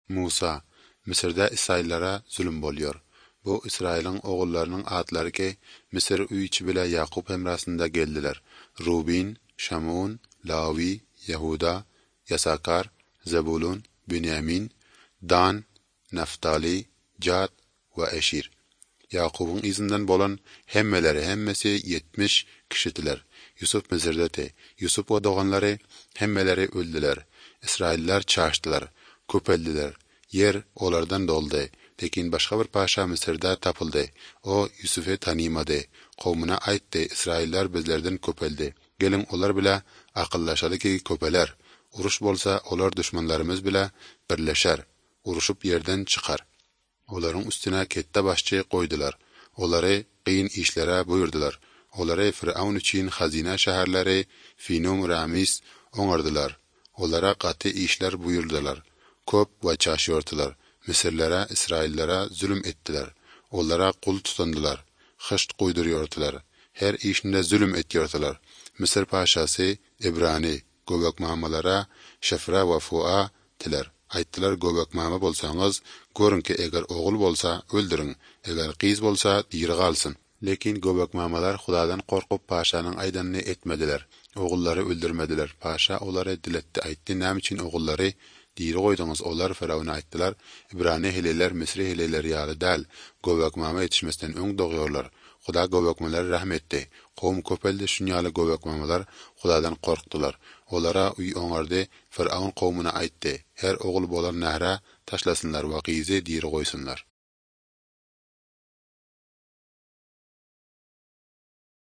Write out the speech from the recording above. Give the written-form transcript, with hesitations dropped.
Musa, Mısırda İsraillere zulüm bolýar. Bu İsrail'in oğullarının adları ki, Mısır üýçi bile Yakup hemrasında geldiler. Rubin, Şamun, Lavi, Yehuda, Yasakar, Zebulun, Bünyamin, Dan, Naftali, Gad ve Eşir. Yakup'un izinden bolan hemmesi 70 kişidiler. Yusuf Mısır'da te. Yusuf ve doğanları hemmeleri öldüler. İsrailler çaştılar, köpeldiler. Yer olardan doldu. Lekin başka bir paşa Mısır'da tapıldı. O Yusuf'u tanımadı. Kavmuna aytdı, İsrailler bizlerden köpeldi. Gelin olar bile akıllaşalı ki köpeler. Uruş bolsa olar düşmanlarımız bile birleşer. Uruşup yerden çıkar. Olaryň üstüne kette başçy koydular. Olary kıyın işlere buyurdular. Olary Firavun üçin hazine şäherleri Finom, Ramis oňardylar. Olara gaty işler buyurdular. Köp we çaşýordylar. Misirlere, İsraillere zulüm etdiler. Olara kul tutandylar. Hyşt goýdurýardylar. Her işinde zulüm etýärdiler. Misir paşasy Ibrani göbekmamalara Şefra we Fua tiler. Aýtdylar, göbekmama bolsaňyz, görün ki eger ogul bolsa öldürün, eger gyz bolsa diri galsyn. Lekin göbekmamalar Hudadan korkup paşanyň aýdanyny etmediler. Ogullary öldürmediler. Paşa olary diletdi, aýtdy, näme üçin ogullary diri goýdyňyz? Olar Firavuna aýtdylar, Ibrani heleler Misri heleleri ýaly däl, göbekmama yetişmesden öň dogýarlar. Huda göbekmelere rahmetdi. Kowm köpeldi, şunýaly göbekmamalar Hudadan korkdular. Olara uy oňardy, Firavun kowmuna aýtdy, her ogul bolan nähre taşlasynlar we gyzy diri goýsunlar.